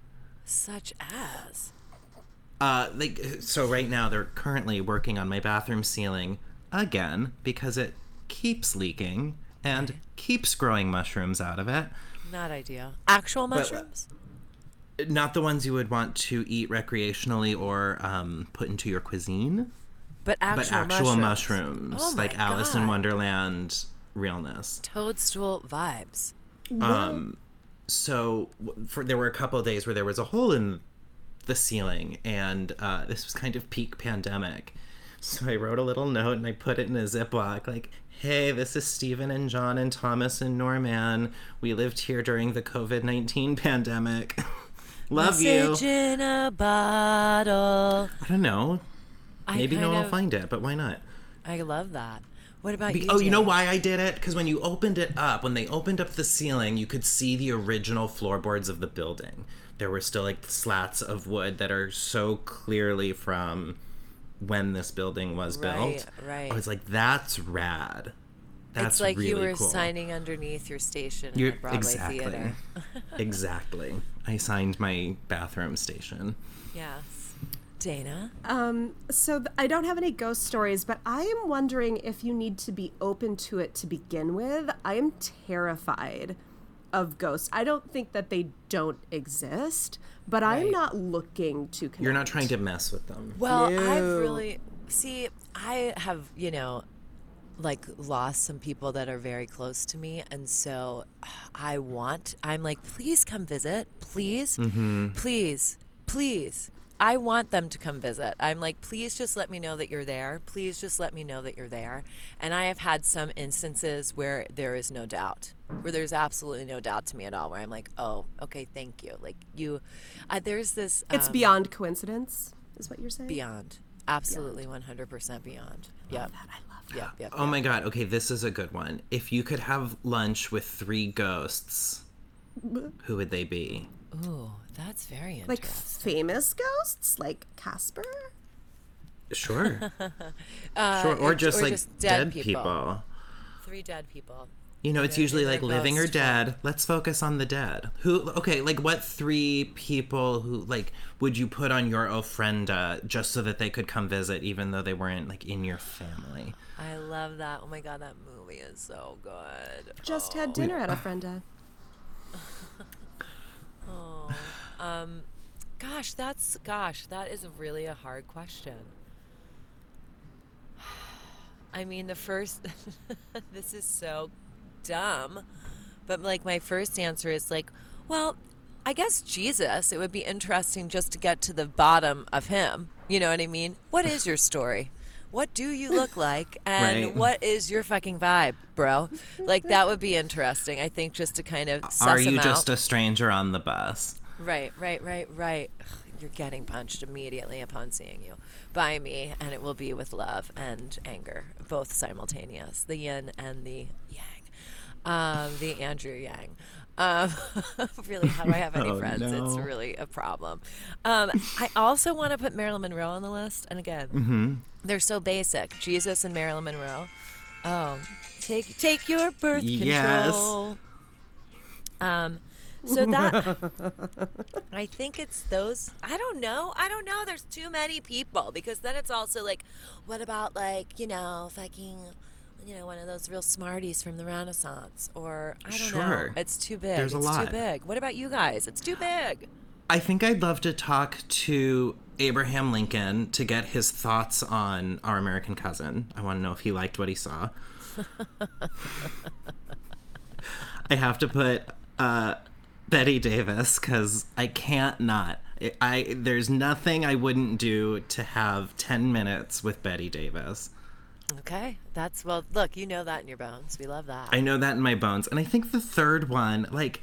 Such as? Uh, like so. Right now, they're currently working on my bathroom ceiling again because it keeps leaking and keeps growing mushrooms out of it. Not ideal. Actual But- mushrooms? Not the ones you would want to eat recreationally or um, put into your cuisine. But actual, but actual mushrooms. mushrooms, Oh my like Alice in God. Wonderland realness. Toadstool vibes. Um, so w- for there were a couple of days where there was a hole in the ceiling, and uh, this was kind of peak pandemic. So I wrote a little note and I put it in a Ziploc, like, "Hey, this is Stephen and John and Thomas and Norman. We lived here during the covid nineteen pandemic. Love Message you." in a bottle. I don't know. I Maybe no kind one will of- find it, but why not? I love that. What about Be- you? oh, you know Jay? why I did it? Because when you opened it up, when they opened up the ceiling, you could see the original floorboards of the building. There were still like slats of wood that are so clearly from when this building was Right, built. right. I was like, that's rad. That's It's like really you were cool. signing underneath your station in You're- the Broadway exactly. theater. Exactly. I signed my bathroom station. Yes. Dana? Um, so th- I don't have any ghost stories, but I am wondering if you need to be open to it to begin with. I am terrified of ghosts. I don't think that they don't exist, but I'm Right. not looking to connect. You're not trying to mess with them. Well, I've No. really see. I have, you know, like lost some people that are very close to me, and so I want. I'm like, please come visit, please, Mm-hmm. please, please. I want them to come visit. I'm like, please just let me know that you're there. Please just let me know that you're there. And I have had some instances where there is no doubt, where there's absolutely no doubt to me at all, where I'm like, oh, okay, thank you. Like you, uh, there's this. It's um, beyond coincidence, is what you're saying? Beyond. Absolutely one hundred percent beyond. Yep. I love that. Yep, yep, Oh my god, okay, this is a good one. If you could have lunch with three ghosts, who would they be? Ooh, that's very Like interesting. famous ghosts? Like Casper? Sure. Uh, sure. Or it- just or like just dead, dead people. people. Three dead people. You know, it's They're usually in like their living or ghost dead. Let's focus on the dead. Who, okay, like what three people who, like, would you put on your ofrenda just so that they could come visit even though they weren't, like, in your family? I love that. Oh my god, that movie is so good. Just had dinner at a frienda. Oh, um, gosh, that's gosh, that is really a hard question. I mean, the first, this is so dumb, but like my first answer is like, well, I guess Jesus. It would be interesting just to get to the bottom of him. You know what I mean? What is your story? What do you look like? And Right. what is your fucking vibe, bro? Like, that would be interesting, I think, just to kind of suss Are him you out. just a stranger on the bus? Right, right, right, right. Ugh, you're getting punched immediately upon seeing you by me, and it will be with love and anger, both simultaneous, the yin and the yang, um, the Andrew Yang. Um, really, how do I have any Oh, friends? no. It's really a problem. Um, I also want to put Marilyn Monroe on the list, and again, Mm-hmm. they're so basic. Jesus and Marilyn Monroe. Oh, take take your birth Yes. control. Um, so that I think it's those. I don't know. I don't know. There's too many people because then it's also like, what about like you know fucking you know, one of those real smarties from the Renaissance, or I don't Sure. know. It's too big. There's a it's lot. too big. What about you guys? It's too big. I think I'd love to talk to Abraham Lincoln to get his thoughts on Our American Cousin. I want to know if he liked what he saw. I have to put uh, Betty Davis because I can't not. I, I there's nothing I wouldn't do to have ten minutes with Betty Davis. Okay, that's well. Look, you know that in your bones. We love that. I know that in my bones, and I think the third one, like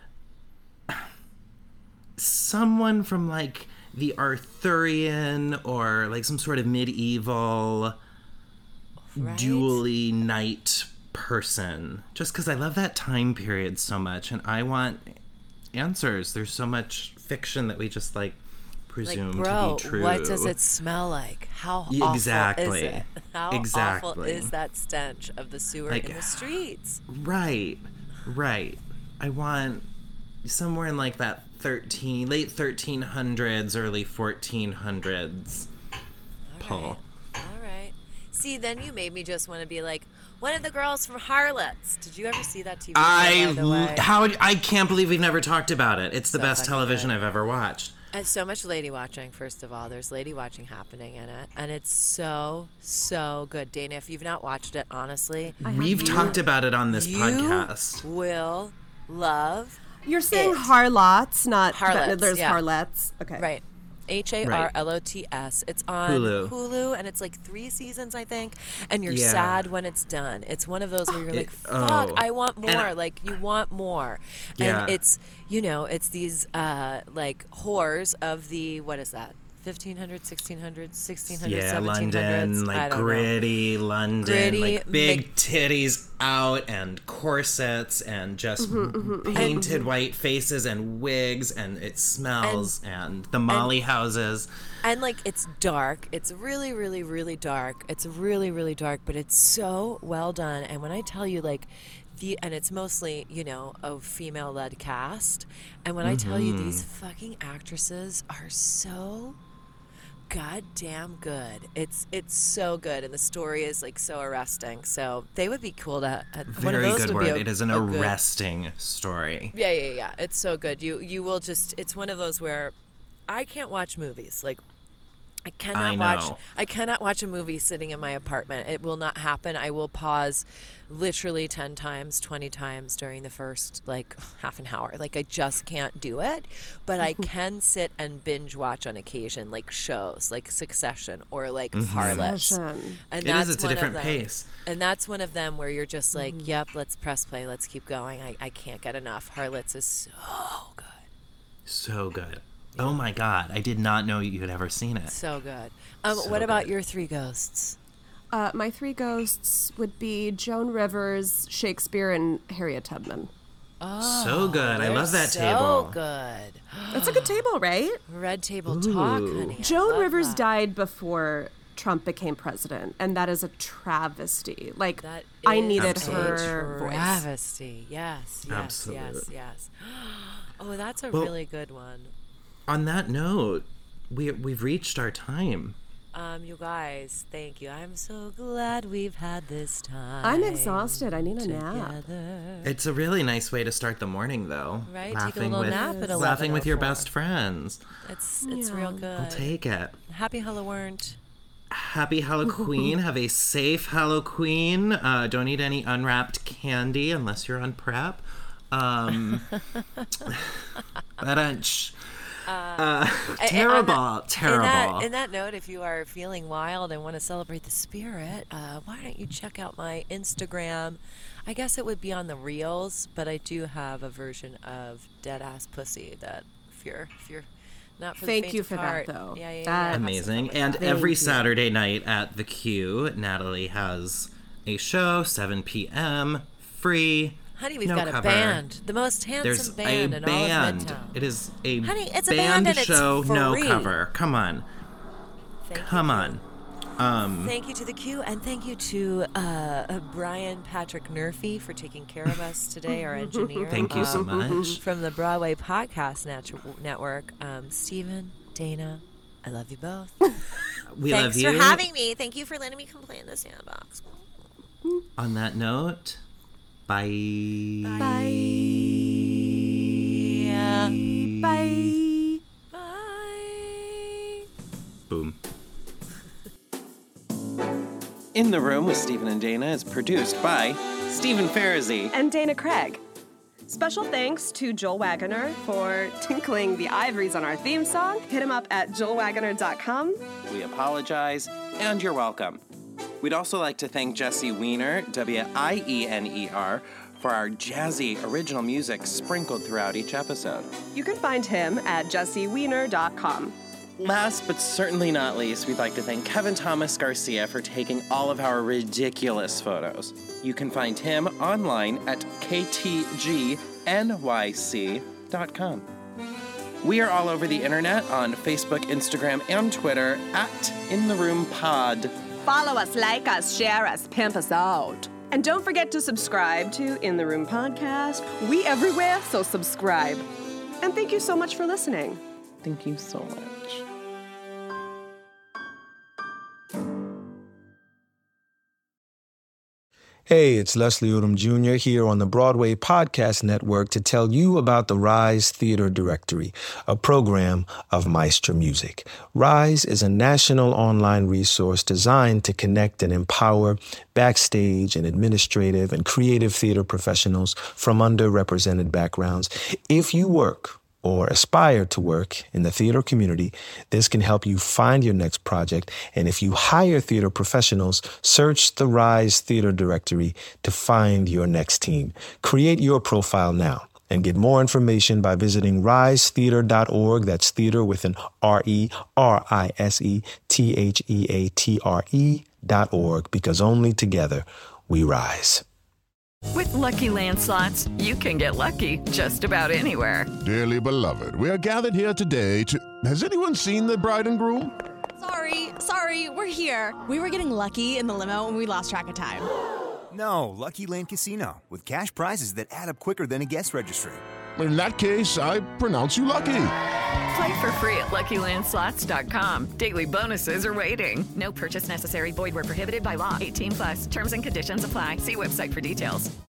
someone from like the Arthurian or like some sort of medieval Right. dually knight person, just because I love that time period so much and I want answers. There's so much fiction that we just like presume like, bro, to be true. what does it smell like? How Yeah, awful exactly. is it? How Exactly. awful is that stench of the sewer Like, in the streets? Right, right. I want somewhere in like that thirteen, late thirteen hundreds, early fourteen hundreds pull. All right. See, then you made me just want to be like one of the girls from Harlots. Did you ever see that T V show, I by the way? how I can't believe we've never talked about it. It's the So best fucking television good. I've ever watched. And so much lady watching, first of all. There's lady watching happening in it. And it's so, so good. Dana, if you've not watched it, honestly, We've you- talked about it on this you podcast. will love You're saying it. harlots, not Harlots, There's yeah. harlots. Okay. Right. H A R L O T S. It's on Hulu. Hulu, and it's like three seasons, I think. And you're Yeah. sad when it's done. It's one of those where you're It- like, fuck, oh. I want And more. I- like, you want more. Yeah. And it's, you know, it's these, uh, like, whores of the, what is that? fifteen hundreds, sixteen hundreds, sixteen hundreds, Yeah, seventeen hundreds. London, I like don't know. gritty London, Gritty, like big make- titties out and corsets and just Mm-hmm, painted white faces and wigs and it smells and, the Molly houses. And like it's dark. It's really, really, really dark. It's really, really dark, but it's so well done. And when I tell you like the and it's mostly, you know, a female led cast. And when I tell you these fucking actresses are so goddamn good. It's it's so good and the story is like so arresting. So they would be cool to uh, one of Very those good would word. be a, It is an a good- arresting story. Yeah, yeah, yeah. It's so good. You you will just it's one of those where I can't watch movies. Like I cannot I watch know. I cannot watch a movie sitting in my apartment. It will not happen. I will pause literally ten times, twenty times during the first like half an hour. Like I just can't do it. But I can sit and binge watch on occasion, like shows, like Succession or like Harlots. Succession. And It is, that's it's a one of different them. pace. And that's one of them where you're just like, yep, let's press play, let's keep going. I, I can't get enough. Harlots is so good. So good. Oh my God. I did not know you had ever seen it. So good. Um, So what about good. your three ghosts? Uh, my three ghosts would be Joan Rivers, Shakespeare, and Harriet Tubman. So good. I They're love that so table. good. That's a good table, right? Red table talk, Ooh. honey. I Joan love Rivers that. died before Trump became president, and that is a travesty. Like, That I is needed a her voice. travesty. Yes, yes, Absolute. yes, yes. Oh, that's a Well- really good one. On that note, we, we've reached our time. Um, you guys, thank you. I'm so glad we've had this time. I'm exhausted. I need a nap. together. It's a really nice way to start the morning, though. Right, take a Laughing little with, nap at laughing with your eleven oh four. best friends. It's it's real good. I'll take it. Happy Halloween. Happy Halloween. Have a safe Halloween. Uh, don't eat any unwrapped candy unless you're on prep. Um, ba-dunch. Uh, terrible, On that- terrible. In that, in that note, if you are feeling wild and want to celebrate the spirit, uh, why don't you check out my Instagram? I guess it would be on the reels, but I do have a version of Dead Ass Pussy that if you're if you're not for the Thank faint you of for that, heart- though. Yeah, yeah, yeah. That- have some Amazing. fun with And that. every you. Saturday night at the Q, Natalie has a show, seven p.m., free. Honey, we've no got cover. a band, the most handsome There's band a in band. all of Midtown. It is a Honey, it's a band band and it's show, no free. cover. Come on. Thank you Come to- on. Um, Thank you to the Q, and thank you to uh, Brian Patrick Murphy for taking care of us today, our engineer. Thank you so um, much. From the Broadway Podcast Nat- Network, um, Stephen, Dana, I love you both. we Thanks love you. for having me. Thank you for letting me come play in the sandbox. On that note, bye. Bye. Yeah. Bye. Bye. Boom. In the Room with Stephen and Dana is produced by Stephen Farazi And Dana Craig. Special thanks to Joel Wagoner for tinkling the ivories on our theme song. Hit him up at joel wagoner dot com. We apologize, and you're welcome. We'd also like to thank Jesse Wiener, W I E N E R, for our jazzy original music sprinkled throughout each episode. You can find him at jesse wiener dot com. Last but certainly not least, we'd like to thank Kevin Thomas Garcia for taking all of our ridiculous photos. You can find him online at k t g n y c dot com. We are all over the internet on Facebook, Instagram, and Twitter at In The Room Pod. Follow us, like us, share us, pimp us out. And don't forget to subscribe to In The Room Podcast. We everywhere, so subscribe. And thank you so much for listening. Thank you so much. Hey, it's Leslie Odom Junior here on the Broadway Podcast Network to tell you about the Rise Theater Directory, a program of Maestro Music. Rise is a national online resource designed to connect and empower backstage and administrative and creative theater professionals from underrepresented backgrounds. If you work or aspire to work in the theater community, this can help you find your next project. And if you hire theater professionals, search the Rise Theater Directory to find your next team. Create your profile now and get more information by visiting rise theater dot org. That's theater with an R E R I S E T H E A T R E dot org, because only together we rise. With Lucky Land Slots, you can get lucky just about anywhere. Dearly beloved, we are gathered here today to... Has anyone seen the bride and groom? Sorry, sorry, we're here. We were getting lucky in the limo and we lost track of time. No, Lucky Land Casino, with cash prizes that add up quicker than a guest registry. In that case, I pronounce you lucky. Play for free at lucky land slots dot com. Daily bonuses are waiting. No purchase necessary. Void where prohibited by law. eighteen plus. Terms and conditions apply. See website for details.